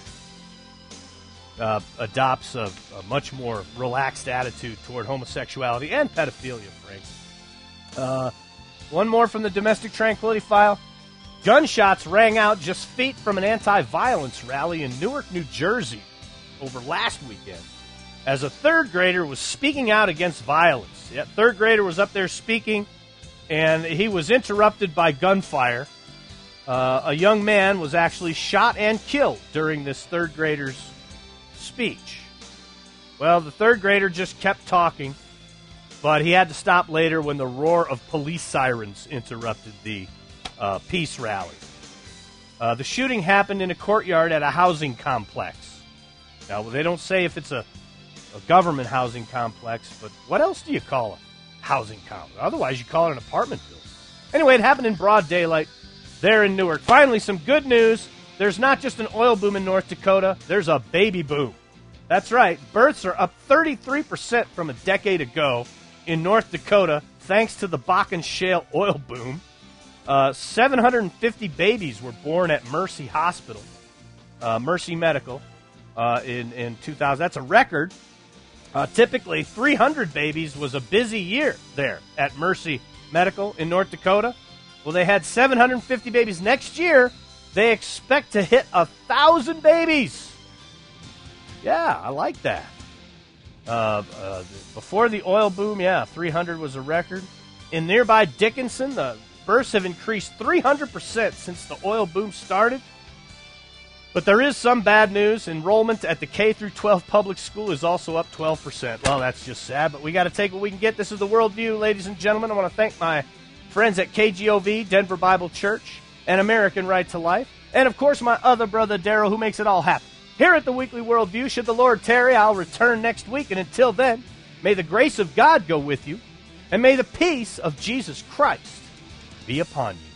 uh, adopts a, a much more relaxed attitude toward homosexuality and pedophilia, frankly. Uh, one more from the Domestic Tranquility File. Gunshots rang out just feet from an anti-violence rally in Newark, New Jersey over last weekend as a third grader was speaking out against violence. Yeah, third grader was up there speaking, and he was interrupted by gunfire. Uh, a young man was actually shot and killed during this third grader's speech. Well, the third grader just kept talking, but he had to stop later when the roar of police sirens interrupted the uh, peace rally. Uh, the shooting happened in a courtyard at a housing complex. Now, they don't say if it's a, a government housing complex, but what else do you call a housing complex? Otherwise, you call it an apartment building. Anyway, it happened in broad daylight there in Newark. Finally, some good news. There's not just an oil boom in North Dakota, there's a baby boom. That's right, births are up thirty-three percent from a decade ago in North Dakota, thanks to the Bakken Shale oil boom. Uh, seven hundred fifty babies were born at Mercy Hospital, uh, Mercy Medical, uh, in, in two thousand. That's a record. Uh, typically, three hundred babies was a busy year there at Mercy Medical in North Dakota. Well, they had seven hundred fifty babies. Next year, they expect to hit one thousand babies. Yeah, I like that. Uh, uh, before the oil boom, yeah, three hundred was a record. In nearby Dickinson, the births have increased three hundred percent since the oil boom started. But there is some bad news. Enrollment at the K through twelve public school is also up twelve percent. Well, that's just sad, but we got to take what we can get. This is the Worldview, ladies and gentlemen. I want to thank my friends at K G O V, Denver Bible Church, and American Right to Life. And, of course, my other brother, Daryl, who makes it all happen. Here at the Weekly Worldview, should the Lord tarry, I'll return next week. And until then, may the grace of God go with you, and may the peace of Jesus Christ be upon you.